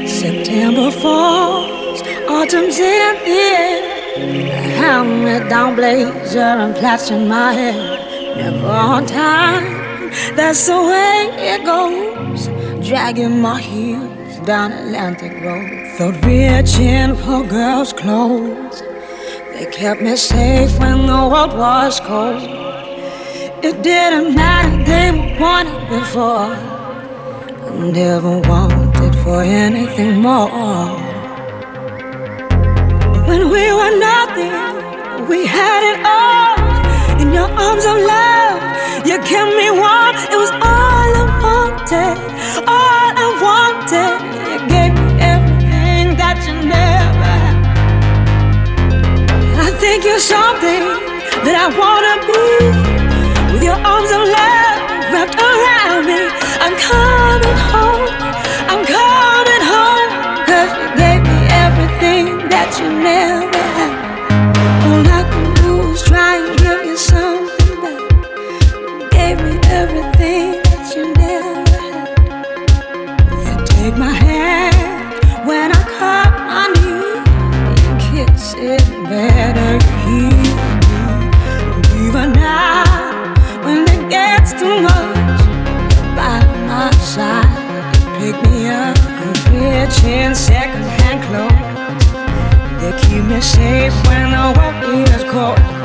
September falls, autumn's in the air. Hand-me-down blazer and plaits in my hair. Never on time, that's the way it goes. Dragging my heels down Atlantic Road. Felt rich in poor girls' clothes. They kept me safe when the world was cold. It didn't matter, they wanted before. I never wanted for anything more. When we were nothing, we had it all. In your arms of love, you kept me warm. It was all I wanted, all I wanted. You gave me everything that you never had. I think you're something that I wanna be. With your arms of love wrapped around me, I'm coming home, I'm coming home. 'Cause you gave me everything that you never had. All I can do is try and give you something back. You gave me everything that you never had. You take my hand when I cut my knee. You kiss it better, heal me. Even now, when it gets too much, by my side, pick me up and rich in second-hand clothes. They keep me safe when the world is cold.